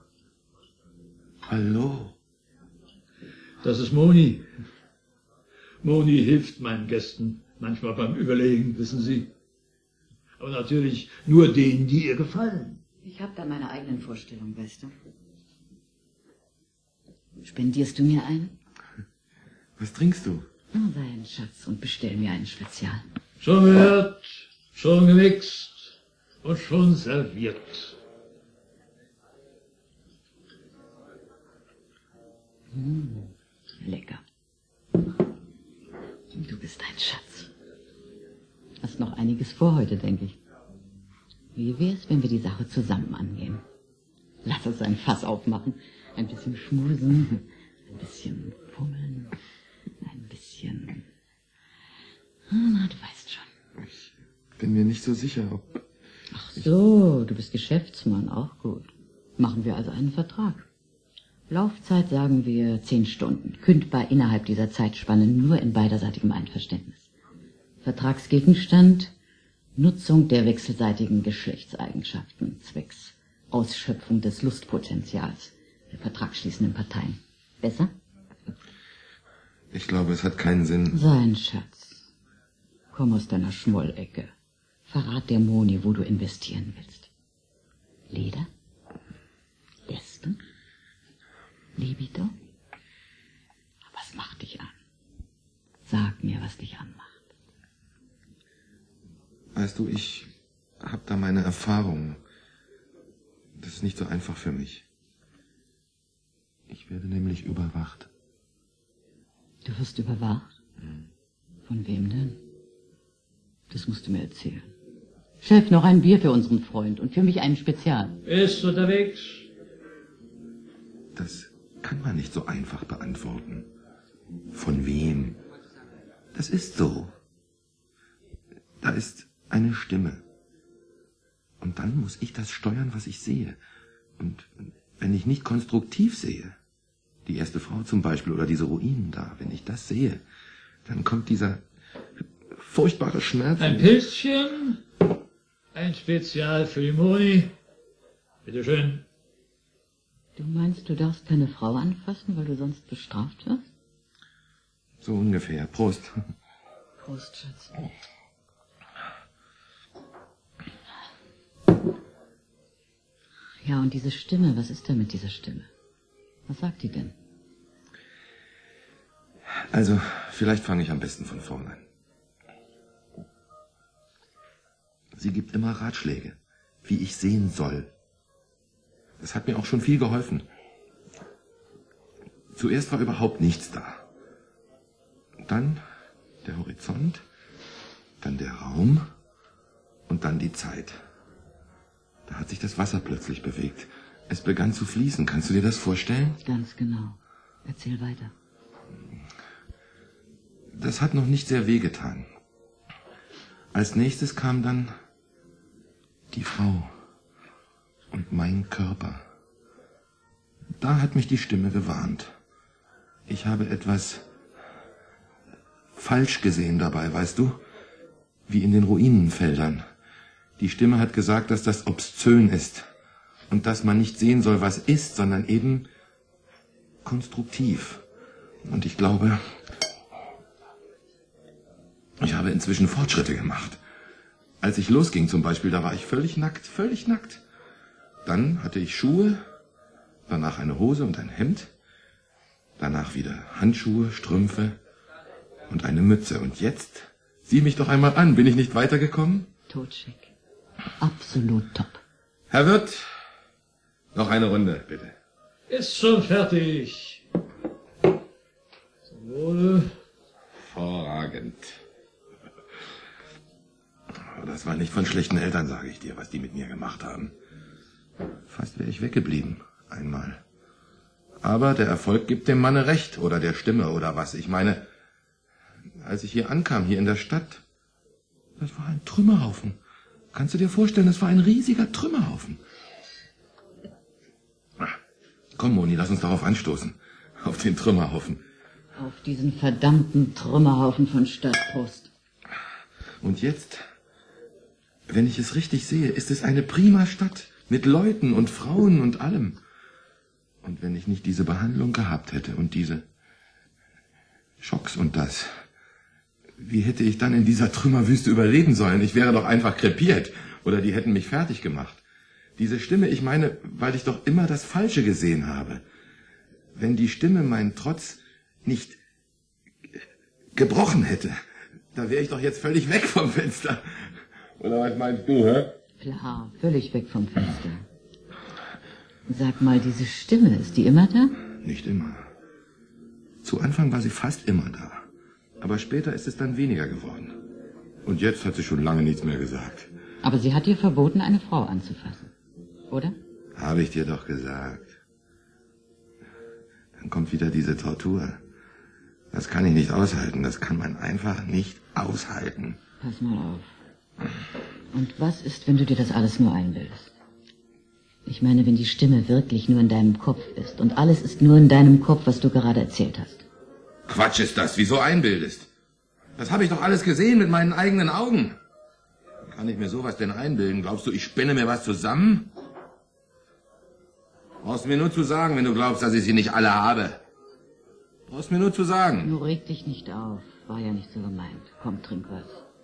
Hallo. Das ist Moni. Moni hilft meinen Gästen manchmal beim Überlegen, wissen Sie. Aber natürlich nur denen, die ihr gefallen. Ich habe da meine eigenen Vorstellungen, weißt du. Spendierst du mir einen? Was trinkst du? Oh, sei ein Schatz und bestell mir einen Spezial. Schon gehört, schon gemixt und schon serviert. Lecker. Du bist ein Schatz. Hast noch einiges vor heute, denke ich. Wie wär's, wenn wir die Sache zusammen angehen? Lass uns ein Fass aufmachen, ein bisschen schmusen, ein bisschen fummeln, ein bisschen... Na, du weißt schon. Ich bin mir nicht so sicher, ob... Ach so, du bist Geschäftsmann, auch gut. Machen wir also einen Vertrag. Laufzeit sagen wir 10 Stunden, kündbar innerhalb dieser Zeitspanne nur in beiderseitigem Einverständnis. Vertragsgegenstand: Nutzung der wechselseitigen Geschlechtseigenschaften zwecks Ausschöpfung des Lustpotenzials der vertragsschließenden Parteien. Besser? Ich glaube, es hat keinen Sinn. Sein Schatz. Komm aus deiner Schmollecke. Verrat der Moni, wo du investieren willst. Leder? Lesben? Libido? Was macht dich an? Sag mir, was dich anmacht. Weißt du, ich habe da meine Erfahrungen. Das ist nicht so einfach für mich. Ich werde nämlich überwacht. Du wirst überwacht? Von wem denn? Das musst du mir erzählen. Chef, noch ein Bier für unseren Freund und für mich einen Spezial. Ist unterwegs. Das kann man nicht so einfach beantworten. Von wem? Das ist so. Da ist eine Stimme. Und dann muss ich das steuern, was ich sehe. Und wenn ich nicht konstruktiv sehe, die erste Frau zum Beispiel oder diese Ruinen da, wenn ich das sehe, dann kommt dieser furchtbare Schmerz. Ein Pilzchen, ein Spezial für die Moni. Bitte schön. Du meinst, du darfst keine Frau anfassen, weil du sonst bestraft wirst? So ungefähr. Prost. Prost, Schatz. Ja, und diese Stimme, was ist denn mit dieser Stimme? Was sagt die denn? Also, vielleicht fange ich am besten von vorne an. Sie gibt immer Ratschläge, wie ich sehen soll. Das hat mir auch schon viel geholfen. Zuerst war überhaupt nichts da. Dann der Horizont, dann der Raum und dann die Zeit. Da hat sich das Wasser plötzlich bewegt. Es begann zu fließen. Kannst du dir das vorstellen? Ganz genau. Erzähl weiter. Das hat noch nicht sehr wehgetan. Als nächstes kam dann die Frau und mein Körper. Da hat mich die Stimme gewarnt. Ich habe etwas falsch gesehen dabei, weißt du? Wie in den Ruinenfeldern. Die Stimme hat gesagt, dass das obszön ist und dass man nicht sehen soll, was ist, sondern eben konstruktiv. Und ich glaube, ich habe inzwischen Fortschritte gemacht. Als ich losging zum Beispiel, da war ich völlig nackt, völlig nackt. Dann hatte ich Schuhe, danach eine Hose und ein Hemd, danach wieder Handschuhe, Strümpfe und eine Mütze. Und jetzt, sieh mich doch einmal an, bin ich nicht weitergekommen? Totschick. Absolut top. Herr Wirt, noch eine Runde, bitte. Ist schon fertig. Wohl. Hervorragend. Das war nicht von schlechten Eltern, sage ich dir, was die mit mir gemacht haben. Fast wäre ich weggeblieben, einmal. Aber der Erfolg gibt dem Manne recht, oder der Stimme, oder was. Ich meine, als ich hier ankam, hier in der Stadt, das war ein Trümmerhaufen. Kannst du dir vorstellen, das war ein riesiger Trümmerhaufen. Komm, Moni, lass uns darauf anstoßen. Auf den Trümmerhaufen. Auf diesen verdammten Trümmerhaufen von Stadtpost. Und jetzt, wenn ich es richtig sehe, ist es eine prima Stadt. Mit Leuten und Frauen und allem. Und wenn ich nicht diese Behandlung gehabt hätte und diese Schocks und das, wie hätte ich dann in dieser Trümmerwüste überleben sollen? Ich wäre doch einfach krepiert. Oder die hätten mich fertig gemacht. Diese Stimme, ich meine, weil ich doch immer das Falsche gesehen habe. Wenn die Stimme meinen Trotz nicht gebrochen hätte, da wäre ich doch jetzt völlig weg vom Fenster. Oder was meinst du, hä? Klar, völlig weg vom Fenster. Sag mal, diese Stimme, ist die immer da? Nicht immer. Zu Anfang war sie fast immer da. Aber später ist es dann weniger geworden. Und jetzt hat sie schon lange nichts mehr gesagt. Aber sie hat dir verboten, eine Frau anzufassen. Oder? Habe ich dir doch gesagt. Dann kommt wieder diese Tortur. Das kann ich nicht aushalten. Das kann man einfach nicht aushalten. Pass mal auf. Und was ist, wenn du dir das alles nur einbildest? Ich meine, wenn die Stimme wirklich nur in deinem Kopf ist und alles ist nur in deinem Kopf, was du gerade erzählt hast. Quatsch ist das, wieso einbildest? Das habe ich doch alles gesehen mit meinen eigenen Augen. Kann ich mir sowas denn einbilden? Glaubst du, ich spinne mir was zusammen? Brauchst mir nur zu sagen, wenn du glaubst, dass ich sie nicht alle habe. Brauchst mir nur zu sagen. Nur reg dich nicht auf. War ja nicht so gemeint. Komm, trink was.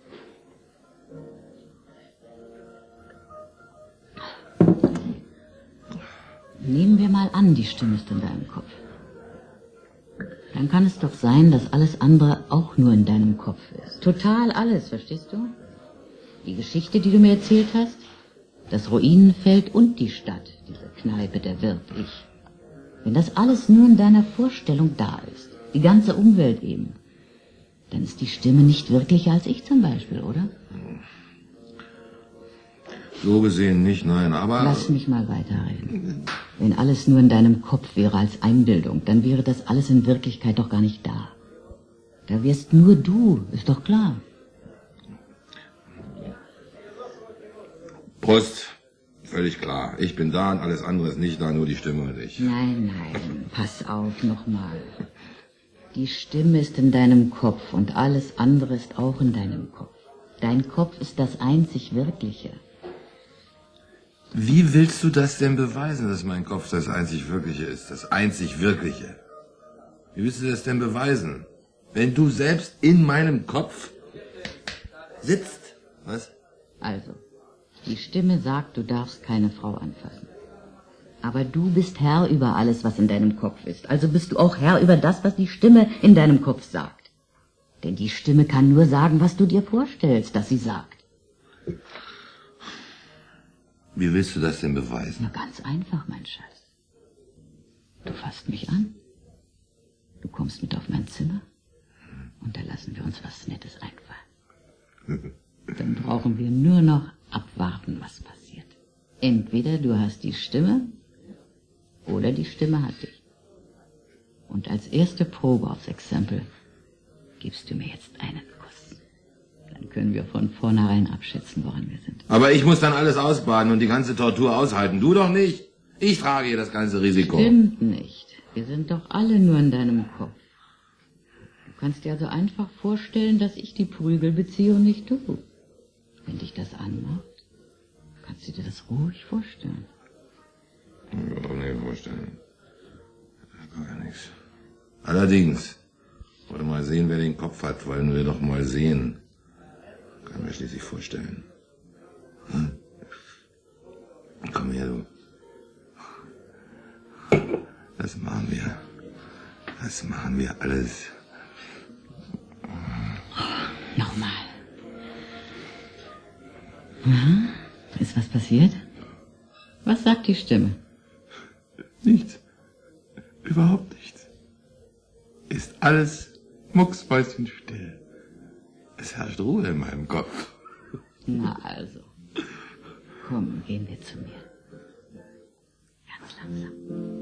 Nehmen wir mal an, die Stimme ist in deinem Kopf. Dann kann es doch sein, dass alles andere auch nur in deinem Kopf ist. Total alles, verstehst du? Die Geschichte, die du mir erzählt hast, das Ruinenfeld und die Stadt, diese Kneipe, der Wirt, ich. Wenn das alles nur in deiner Vorstellung da ist, die ganze Umwelt eben, dann ist die Stimme nicht wirklicher als ich zum Beispiel, oder? So gesehen nicht, nein, aber... Lass mich mal weiterreden. Wenn alles nur in deinem Kopf wäre als Einbildung, dann wäre das alles in Wirklichkeit doch gar nicht da. Da wärst nur du, ist doch klar. Prost, völlig klar. Ich bin da und alles andere ist nicht da, nur die Stimme und ich. Nein, pass auf, nochmal. Die Stimme ist in deinem Kopf und alles andere ist auch in deinem Kopf. Dein Kopf ist das einzig Wirkliche. Wie willst du das denn beweisen, dass mein Kopf das einzig Wirkliche ist? Das einzig Wirkliche? Wie willst du das denn beweisen? Wenn du selbst in meinem Kopf sitzt? Was? Also, die Stimme sagt, du darfst keine Frau anfassen. Aber du bist Herr über alles, was in deinem Kopf ist. Also bist du auch Herr über das, was die Stimme in deinem Kopf sagt. Denn die Stimme kann nur sagen, was du dir vorstellst, dass sie sagt. Wie willst du das denn beweisen? Na, ganz einfach, mein Schatz. Du fasst mich an. Du kommst mit auf mein Zimmer. Und da lassen wir uns was Nettes einfallen. Dann brauchen wir nur noch abwarten, was passiert. Entweder du hast die Stimme oder die Stimme hat dich. Und als erste Probe aufs Exempel gibst du mir jetzt einen Kuss. Dann können wir von vornherein abschätzen, woran wir sind. Aber ich muss dann alles ausbaden und die ganze Tortur aushalten. Du doch nicht. Ich trage hier das ganze Risiko. Stimmt nicht. Wir sind doch alle nur in deinem Kopf. Du kannst dir also einfach vorstellen, dass ich die Prügel beziehe und nicht du. Wenn dich das anmacht, kannst du dir das ruhig vorstellen. Warum nicht vorstellen? Gar nichts. Allerdings, wollen wir mal sehen, wer den Kopf hat, wollen wir doch mal sehen. Kann mir schließlich vorstellen. Hm? Komm her, du. Das machen wir. Das machen wir alles. Nochmal. Ja, ist was passiert? Was sagt die Stimme? Nichts. Überhaupt nichts. Ist alles Mucksmäuschenstill. Es herrscht Ruhe in meinem Kopf. Na also. Komm, gehen wir zu mir. Ganz langsam.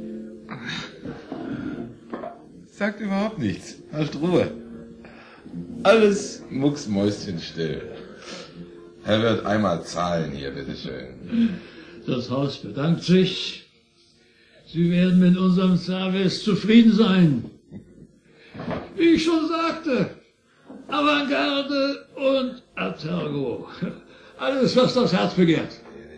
Sagt überhaupt nichts. Herrscht Ruhe. Alles mucksmäuschenstill. Er wird einmal zahlen hier, bitteschön. Das Haus bedankt sich. Sie werden mit unserem Service zufrieden sein. Wie ich schon sagte, Avantgarde und Atergo. Alles, was das Herz begehrt.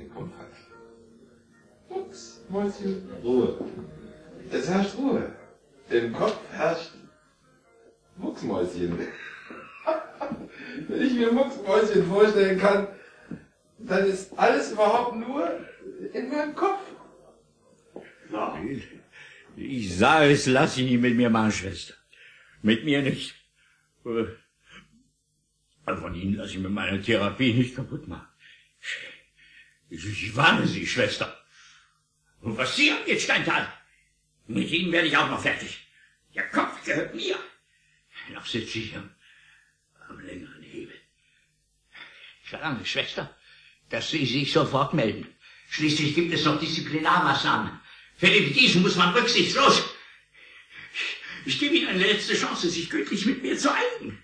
Mucksmäuschen, Ruhe. Es herrscht Ruhe. Im Kopf herrscht Mucksmäuschen. Wenn ich mir Mucksmäuschen vorstellen kann, dann ist alles überhaupt nur in meinem Kopf. Ich sage es, lass ihn nicht mit mir machen, Schwester. Mit mir nicht. Von Ihnen lasse ich mir meine Therapie nicht kaputt machen. Ich warne Sie, Schwester. Und was Sie angeht, Steinthal, mit Ihnen werde ich auch noch fertig. Der Kopf gehört mir. Noch sitze ich am längeren Hebel. Ich verlange, Schwester, dass Sie sich sofort melden. Schließlich gibt es noch Disziplinarmaßnahmen. Philipp, diesen muss man rücksichtslos. Ich gebe Ihnen eine letzte Chance, sich gütlich mit mir zu einigen.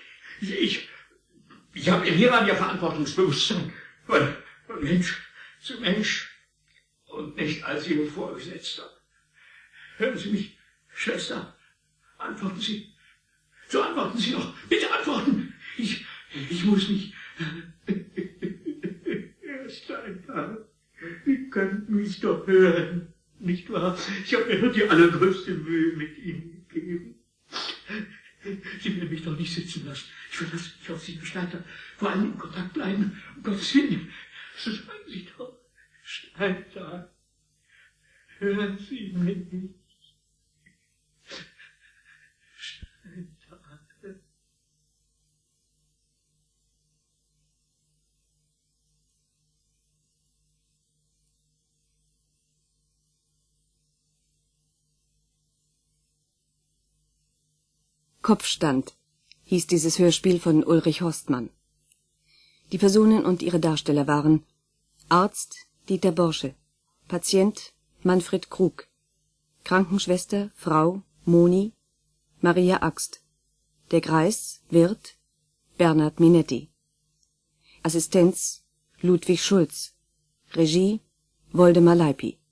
Ich habe hieran ja Verantwortungsbewusstsein von Mensch zu Mensch und nicht als Ihr Vorgesetzter. Hören Sie mich, Schwester, antworten Sie. So antworten Sie doch. Bitte antworten. Ich muss mich... Herr Steinthal, Sie können mich doch hören, nicht wahr? Ich habe mir nur die allergrößte Mühe mit Ihnen gegeben. Sie werden mich doch nicht sitzen lassen. Ich verlasse mich auf Sie, Herr Steinthal. Vor allem in Kontakt bleiben. Um Gottes Willen. So sagen Sie doch. Steinthal, hören Sie mich. Steinthal. Kopfstand hieß dieses Hörspiel von Ulrich Horstmann. Die Personen und ihre Darsteller waren Arzt Dieter Borsche, Patient Manfred Krug, Krankenschwester Frau Moni Maria Axt, der Greis Wirt Bernhard Minetti, Assistenz Ludwig Schulz, Regie Woldemar Leipi.